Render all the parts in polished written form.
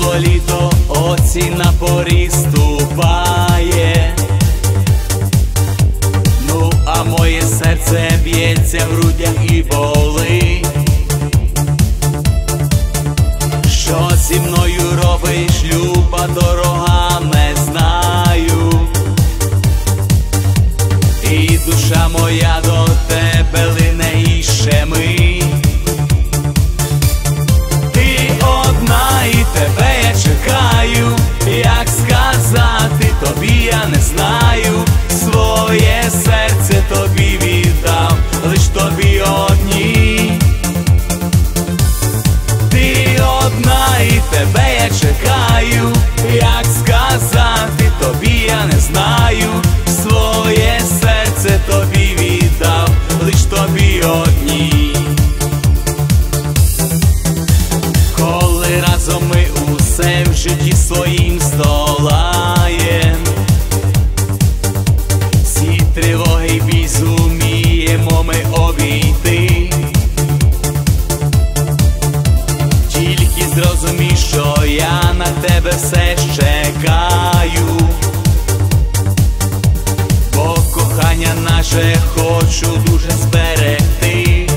Прийшло літо, осінь на поріг ступає. Ну, а моє серце б'ється в грудях і болить. Що зі мною робиш, люба дорога, не знаю. І душа моя до тебе лине і щемить. Ти одна і тебе я чекаю, як сказати тобі я не знаю. Своє серце тобі віддав, лиш тобі одній. Ти одна і тебе я чекаю, як сказати тобі я не знаю. Своє серце тобі віддав, лиш тобі одній. Коли разом ми усе в житті своїм здолаєм, всі тривоги й біль зуміємо ми обійти. Тільки зрозумій, що я на тебе все чекаю, бо кохання наше хочу дуже зберегти.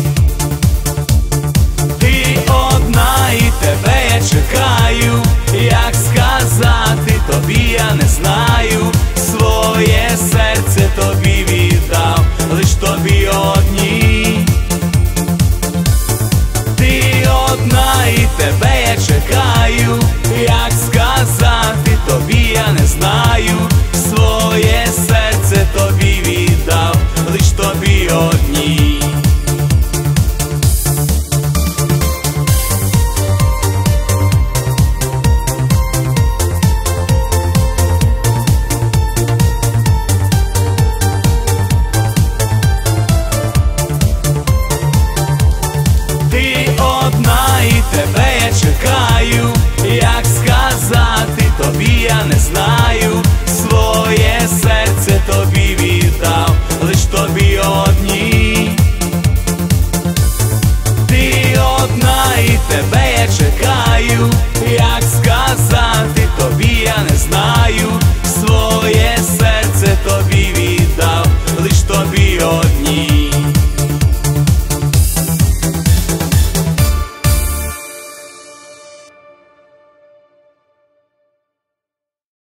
Ти одна і тебе я чекаю, як сказати тобі я не знаю. Своє серце тобі віддав, лиш тобі одній. Ти одна і тебе я чекаю,